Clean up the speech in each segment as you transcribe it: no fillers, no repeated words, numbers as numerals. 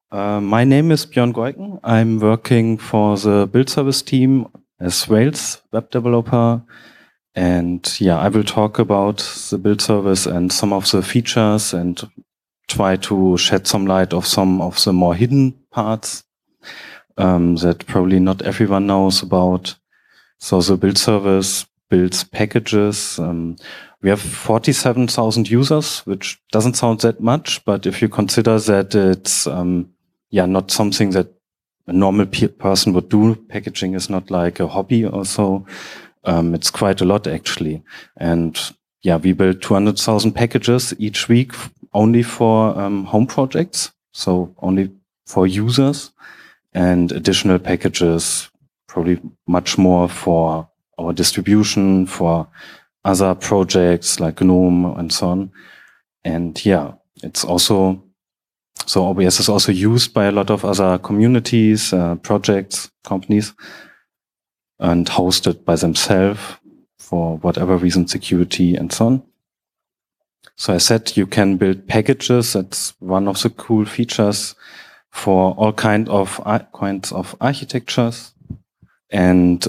My name is Björn Goiken. I'm working for the build service team as Rails web developer. And yeah, I will talk about the build service and some of the features and try to shed some light of some of the more hidden parts that probably not everyone knows about. So the build service builds packages. We have 47,000 users, which doesn't sound that much, but if you consider that it's not something that a normal person would do, packaging is not like a hobby or so. It's quite a lot actually. And yeah, we build 200,000 packages each week only for home projects, so only for users, and additional packages, probably much more for our distribution, for other projects like GNOME and so on. And yeah, it's also, so OBS is also used by a lot of other communities, projects, companies, and hosted by themselves for whatever reason, security and so on. So I said you can build packages. That's one of the cool features for all kinds of architectures. And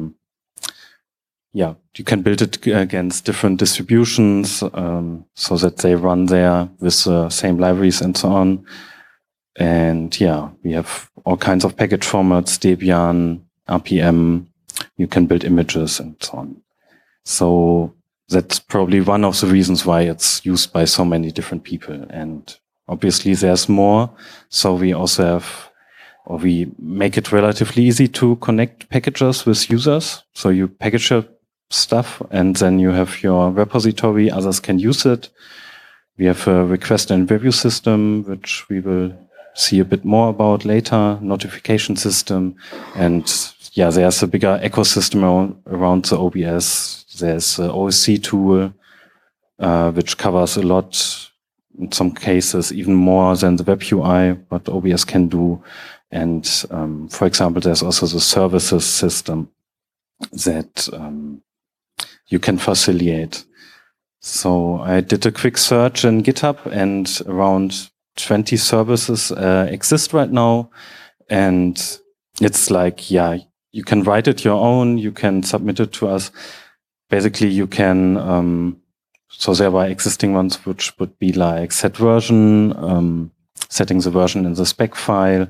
you can build it against different distributions so that they run there with the same libraries and so on. And yeah, we have all kinds of package formats, Debian, RPM. You can build images and so on. So that's probably one of the reasons why it's used by so many different people. And obviously there's more. So we also have, or we make it relatively easy to connect packages with users. So you package your stuff and then you have your repository, others can use it. We have a request and review system, which we will see a bit more about later, notification system. And yeah, there's a bigger ecosystem around the OBS. There's the OSC tool, which covers a lot, in some cases, even more than the web UI, what OBS can do. And for example, there's also the services system that you can facilitate. So I did a quick search in GitHub, and around 20 services exist right now. And it's like, yeah, you can write it your own, you can submit it to us. Basically, you can, so there are existing ones which would be like set version, setting the version in the spec file,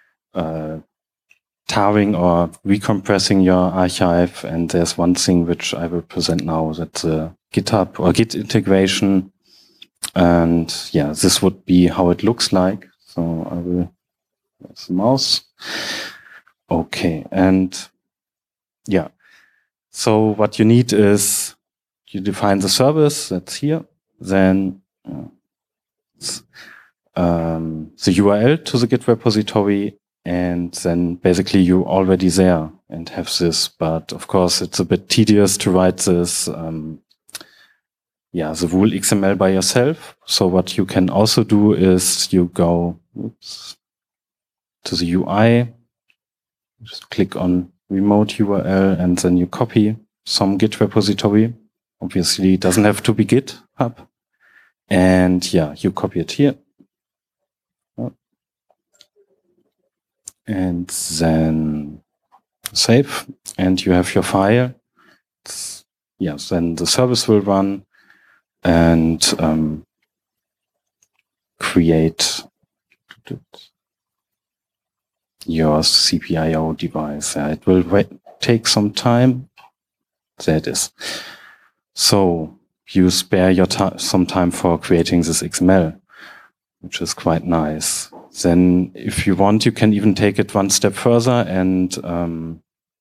tarring or recompressing your archive. And there's one thing which I will present now, that's GitHub or Git integration. And yeah, this would be how it looks like. So I will, there's the mouse. Okay, and yeah. So what you need is you define the service that's here, then the URL to the Git repository, and then basically you're already there and have this. But of course, it's a bit tedious to write this, the rule XML by yourself. So what you can also do is you go to the UI, just click on remote URL, and then you copy some Git repository. Obviously, it doesn't have to be GitHub. And yeah, you copy it here. And then save, and you have your file. Then the service will run and create your CPIO device. It will take some time. There it is. So you spare your some time for creating this XML, which is quite nice. Then if you want, you can even take it one step further and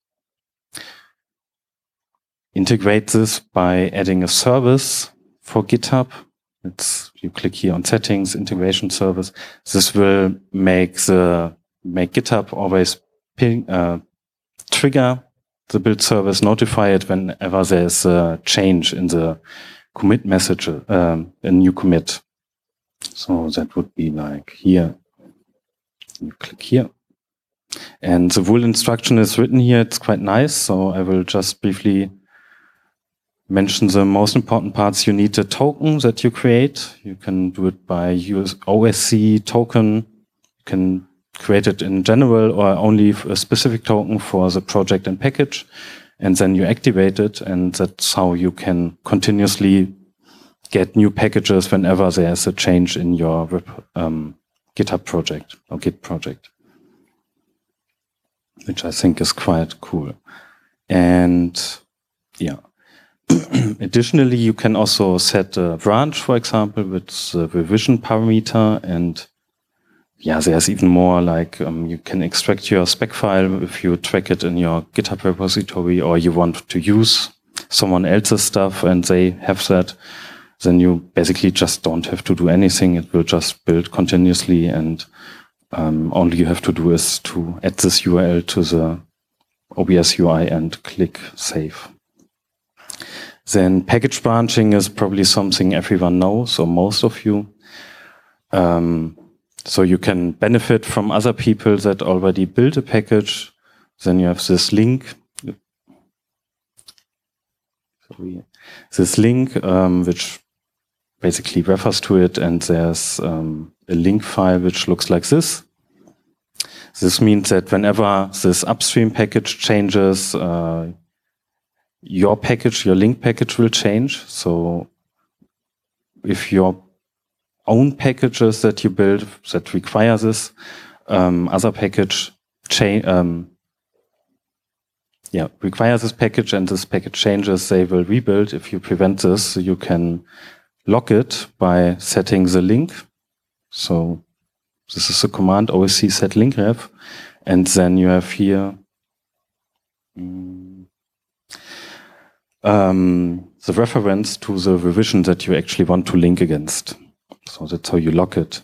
integrate this by adding a service for GitHub. You click here on settings, integration service. This will make GitHub always trigger the build service, notify it whenever there's a change in the commit message, a new commit. So that would be like here. You click here. And the rule instruction is written here. It's quite nice. So I will just briefly mention the most important parts. You need a token that you create. You can do it by use OSC token You can create it in general or only a specific token for the project and package, and then you activate it, and that's how you can continuously get new packages whenever there's a change in your GitHub project or Git project, which I think is quite cool. And yeah, additionally, you can also set a branch, for example, with the revision parameter. And yeah, there's even more, like you can extract your spec file if you track it in your GitHub repository, or you want to use someone else's stuff and they have that. Then you basically just don't have to do anything. It will just build continuously, and only you have to do is to add this URL to the OBS UI and click save. Then package branching is probably something everyone knows, or most of you. So you can benefit from other people that already built a package. Then you have this link. This link, which basically refers to it, and there's a link file which looks like this. This means that whenever this upstream package changes, your package, your link package will change. So if your own packages that you build that require this other package require this package, and this package changes, they will rebuild. If you prevent this, you can lock it by setting the link. So this is the command OSC set link ref, and then you have here the reference to the revision that you actually want to link against. So that's how you lock it.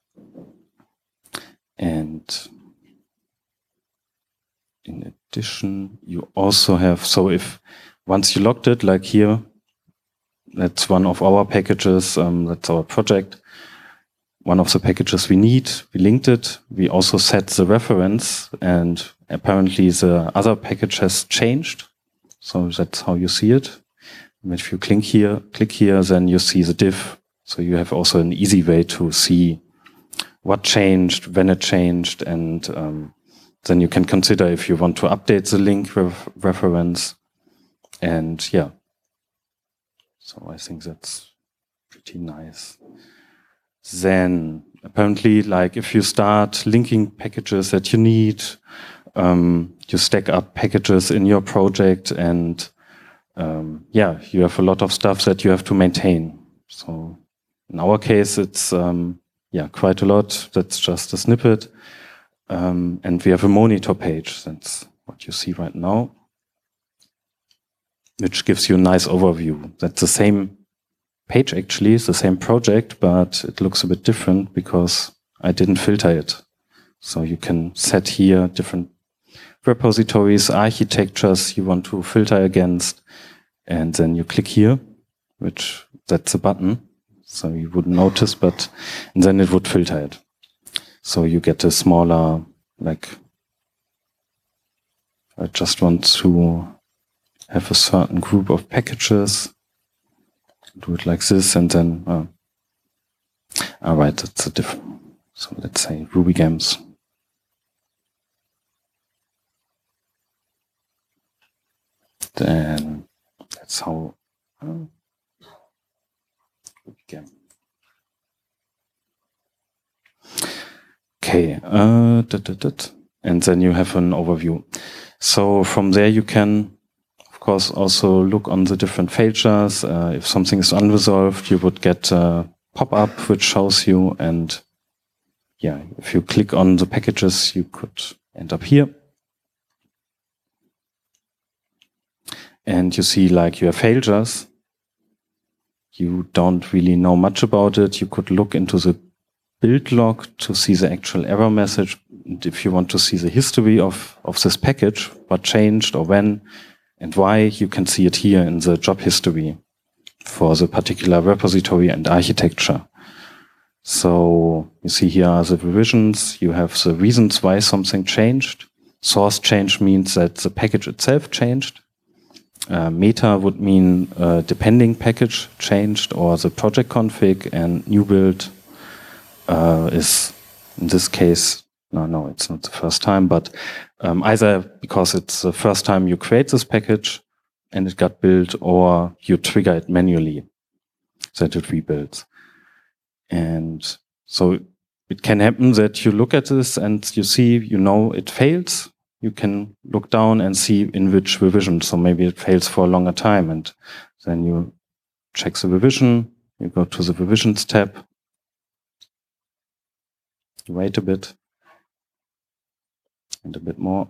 And in addition, you also have, so if once you locked it, like here, that's one of our packages, that's our project. One of the packages we need, we linked it. We also set the reference, and apparently the other package has changed. So that's how you see it. And if you click here, then you see the diff. So you have also an easy way to see what changed, when it changed, and then you can consider if you want to update the link reference. And yeah, so I think that's pretty nice. Then apparently, like if you start linking packages that you need, you stack up packages in your project, and you have a lot of stuff that you have to maintain. So in our case, it's quite a lot. That's just a snippet. And we have a monitor page. That's what you see right now, which gives you a nice overview. That's the same page, actually. It's the same project, but it looks a bit different because I didn't filter it. So you can set here different repositories, architectures you want to filter against, and then you click here, which that's a button. So you wouldn't notice, and then it would filter it. So you get a smaller, like, I just want to have a certain group of packages, do it like this, and then, all right, that's a different, so let's say RubyGems. Then that's how, RubyGem. Okay, and then you have an overview. So from there you can, of course, also look on the different features. If something is unresolved, you would get a pop-up which shows you, and yeah, if you click on the packages, you could end up here. And you see like your failures. You don't really know much about it. You could look into the build log to see the actual error message. And if you want to see the history of this package, what changed or when and why, you can see it here in the job history for the particular repository and architecture. So you see here are the revisions. You have the reasons why something changed. Source change means that the package itself changed. Meta would mean depending package changed, or the project config, and new build is In this case, no, it's not the first time, but either because it's the first time you create this package and it got built, or you trigger it manually that it rebuilds. And so it can happen that you look at this and you see, it fails. You can look down and see in which revision. So maybe it fails for a longer time, and then you check the revision. You go to the revisions tab. You wait a bit and a bit more.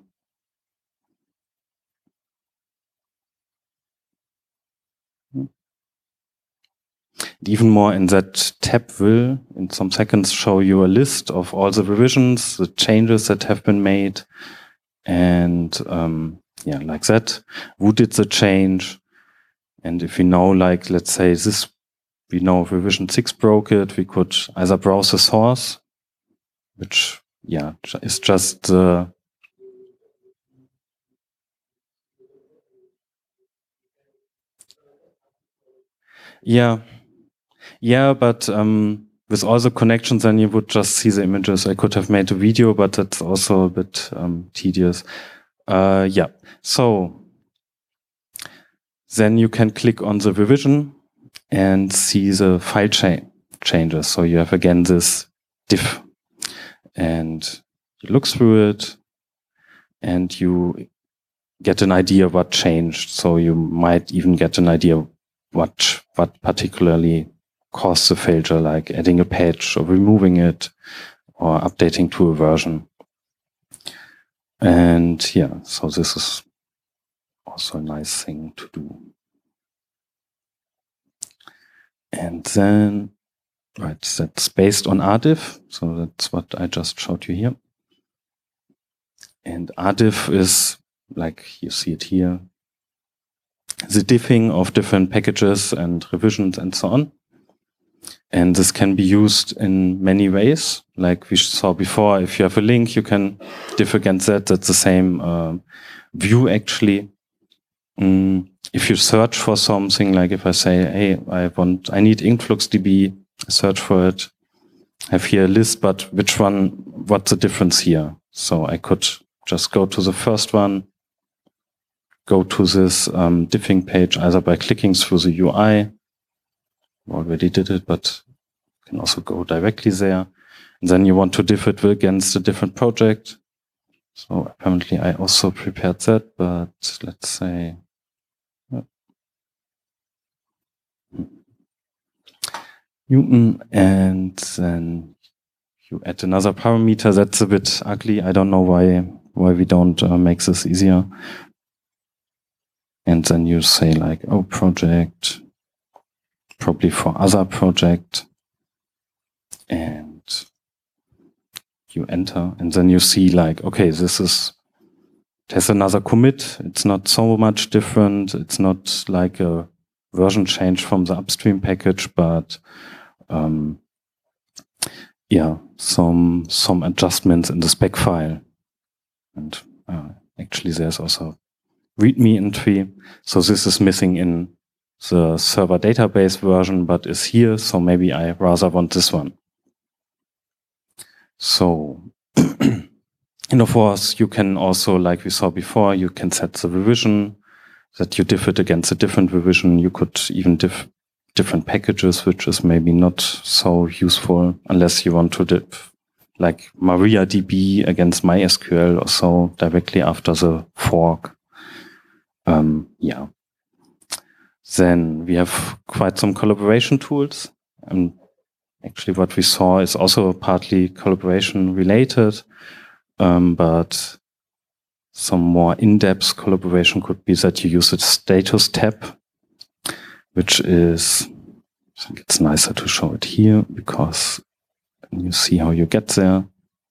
Even more, in that tab will, in some seconds, show you a list of all the revisions, the changes that have been made, and like that. Who did the change? And if we know, like, let's say we know revision 6 broke it, we could either browse the source, which, is just the Yeah, but with all the connections, then you would just see the images. I could have made a video, but that's also a bit tedious. So then you can click on the revision and see the file changes. So you have again this diff, and you look through it and you get an idea what changed. So you might even get an idea what particularly caused the failure, like adding a patch or removing it or updating to a version. And so this is also a nice thing to do. And then, that's based on RDiff. So that's what I just showed you here. And RDiff is, like you see it here, the diffing of different packages and revisions and so on. And this can be used in many ways. Like we saw before, if you have a link, you can diff against that. That's the same view, actually. If you search for something, like if I say, hey, I need InfluxDB, I search for it, I have here a list, but what's the difference here? So I could just go to the first one, go to this diffing page, either by clicking through the UI. Already did it, but you can also go directly there. And then you want to diff it against a different project. So apparently I also prepared that, but let's say Newton, and then you add another parameter. That's a bit ugly. I don't know why we don't make this easier. And then you say like, project, probably for other project, and you enter, and then you see like, okay, there's another commit. It's not so much different. It's not like a version change from the upstream package, but some adjustments in the spec file. And actually there's also README entry. So this is missing in the server database version, but is here. So maybe I rather want this one. So, and of course, you can also, like we saw before, you can set the revision that you diff it against a different revision. You could even diff different packages, which is maybe not so useful unless you want to diff like MariaDB against MySQL or so directly after the fork. Then we have quite some collaboration tools. And actually what we saw is also partly collaboration related, but some more in-depth collaboration could be that you use a status tab, which is, I think it's nicer to show it here because you see how you get there.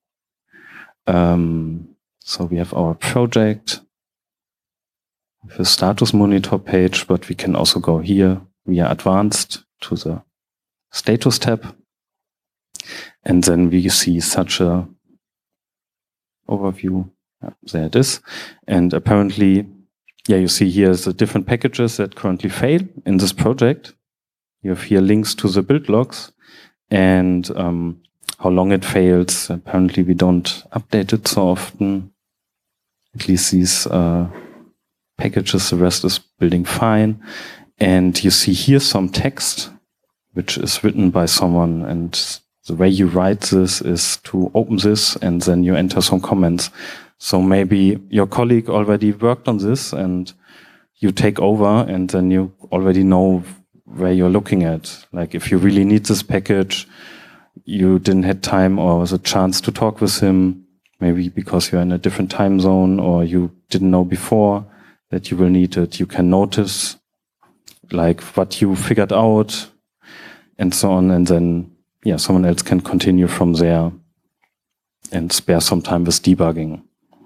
So we have our project with a status monitor page, but we can also go here via advanced to the status tab. And then we see such a overview. There it is. And apparently, you see here the different packages that currently fail in this project. You have here links to the build logs. And how long it fails. Apparently we don't update it so often. At least these packages, the rest is building fine. And you see here some text, which is written by someone. And the way you write this is to open this and then you enter some comments. So maybe your colleague already worked on this and you take over and then you already know where you're looking at. Like if you really need this package, you didn't have time or the chance to talk with him, maybe because you're in a different time zone or you didn't know before that you will need it. You can notice like what you figured out and so on. And then, yeah, someone else can continue from there and spare some time with debugging.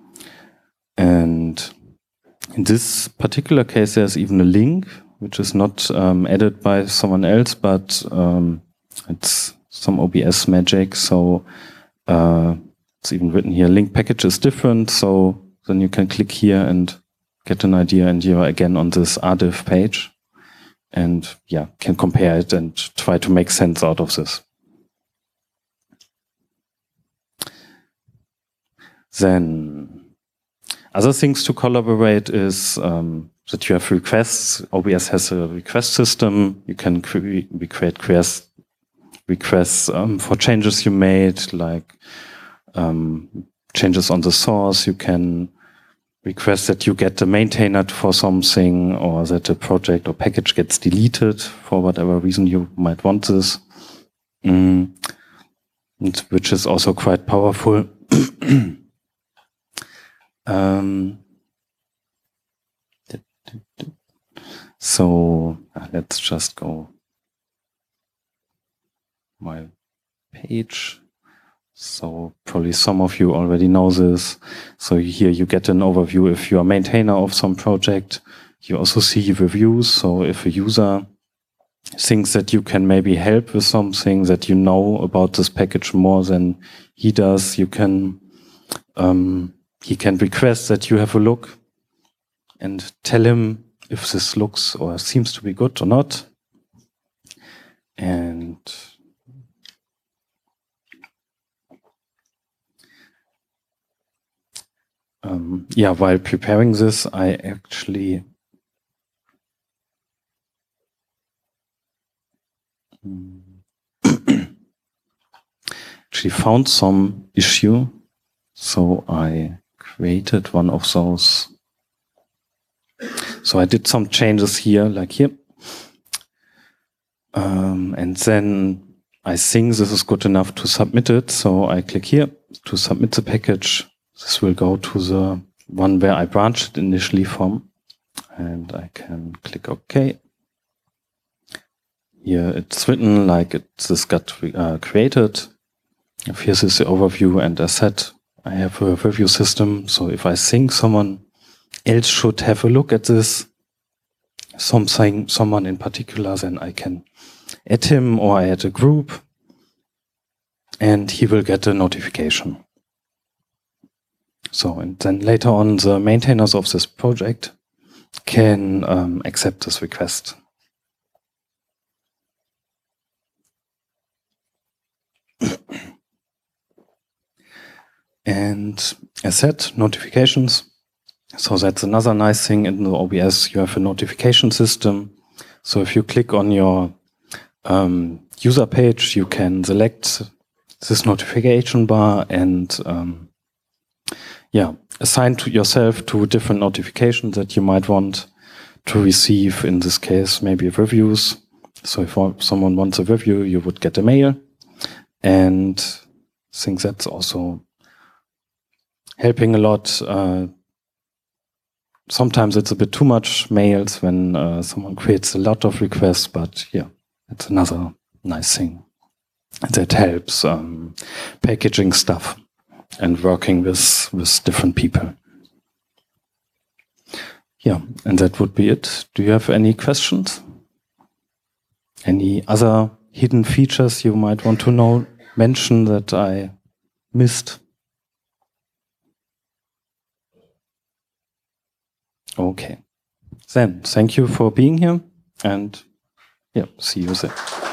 And in this particular case, there's even a link, which is not added by someone else, but it's some OBS magic. So it's even written here, link package is different. So then you can click here and get an idea, and you're again on this RDiff page. And yeah, can compare it and try to make sense out of this. Then other things to collaborate is that you have requests. OBS has a request system. You can create requests for changes you made, like changes on the source. You can request that you get the maintainer for something, or that a project or package gets deleted for whatever reason you might want this, which is also quite powerful. So let's just go my page. So probably some of you already know this. So here you get an overview if you are maintainer of some project. You also see reviews. So if a user thinks that you can maybe help with something, that you know about this package more than he does, you can he can request that you have a look and tell him if this looks or seems to be good or not. And yeah, while preparing this, I actually found some issue. So I created one of those. So I did some changes here, like here. And then I think this is good enough to submit it. So I click here to submit the package. This will go to the one where I branched it initially from. And I can click OK. Here it's written like this got created. If here's the overview, and as said, I have a review system. So if I think someone else should have a look at this, someone in particular, then I can add him or I add a group and he will get a notification. So, and then later on, the maintainers of this project can accept this request. And as said, notifications. So that's another nice thing in the OBS. You have a notification system. So if you click on your user page, you can select this notification bar and assign to yourself to different notifications that you might want to receive. In this case, maybe reviews. So if someone wants a review, you would get a mail. And I think that's also helping a lot. Sometimes it's a bit too much mails when someone creates a lot of requests, but yeah, it's another nice thing that helps packaging stuff and working with different people. Yeah, and that would be it. Do you have any questions? Any other hidden features you might want to mention that I missed? Okay. Then, thank you for being here, and yeah, see you there.